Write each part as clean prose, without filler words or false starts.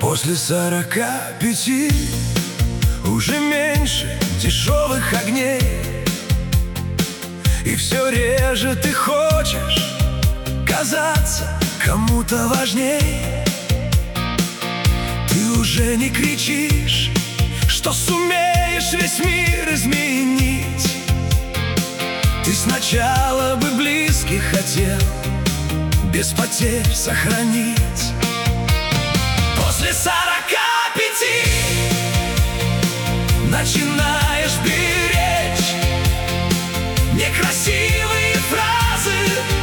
После 45 уже меньше дешевых огней, и все реже ты хочешь казаться кому-то важней. Ты уже не кричишь, что сумеешь весь мир изменить. Ты сначала бы близких хотел без потерь сохранить. После 45 начинаешь беречь некрасивые фразы,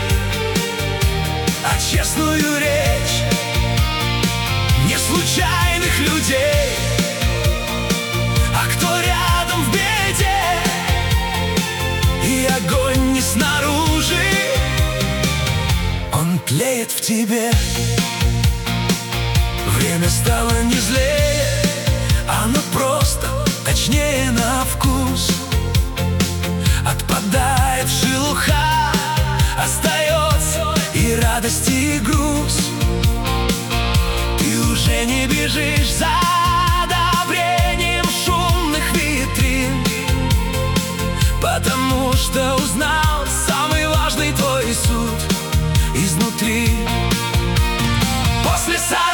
а честную речь, не случайных людей, а кто рядом в беде. И огонь не снаружи, он тлеет в тебе. Время стало не злее, оно просто точнее на вкус. Отпадает шелуха, остается и радость, и груз. Ты уже не бежишь за одобрением шумных витрин, потому что узнал самый важный твой суд изнутри. После 45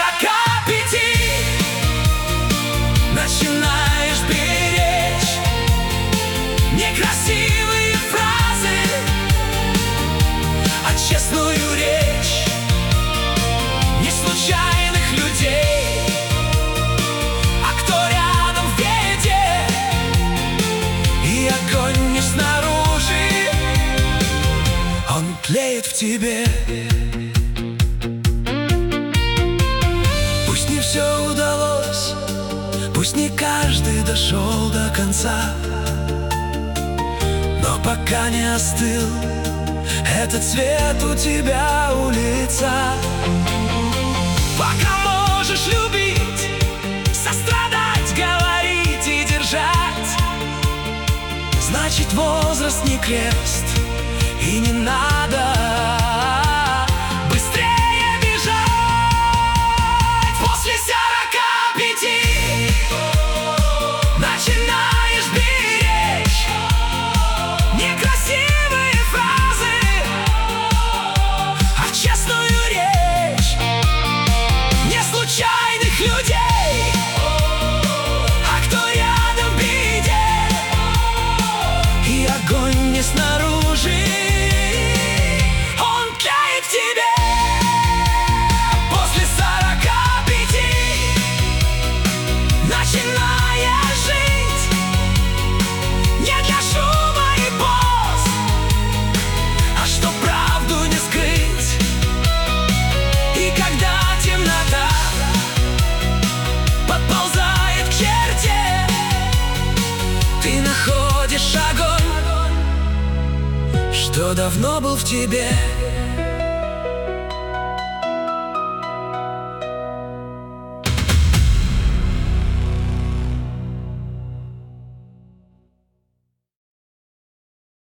начинаешь беречь некрасивые фразы, а честную речь, не случайных людей, а кто рядом в беде. И огонь не снаружи, он тлеет в тебе. Пусть не все удалось, пусть не каждый дошел до конца, но пока не остыл этот цвет у тебя у лица. Пока можешь любить, сострадать, говорить и держать, значит, возраст не крест, и не надо быстрее бежать. После 45 начинаешь беречь некрасивые фразы, а честную речь, не случайных людей, а кто рядом в беде. И огонь не снаружи, он тлеет в тебе. После 45 начинаешь жить не для шума и поз, а чтоб правду не скрыть. И когда темнота подползает к черте, ты находишь огонь, что давно был в тебе.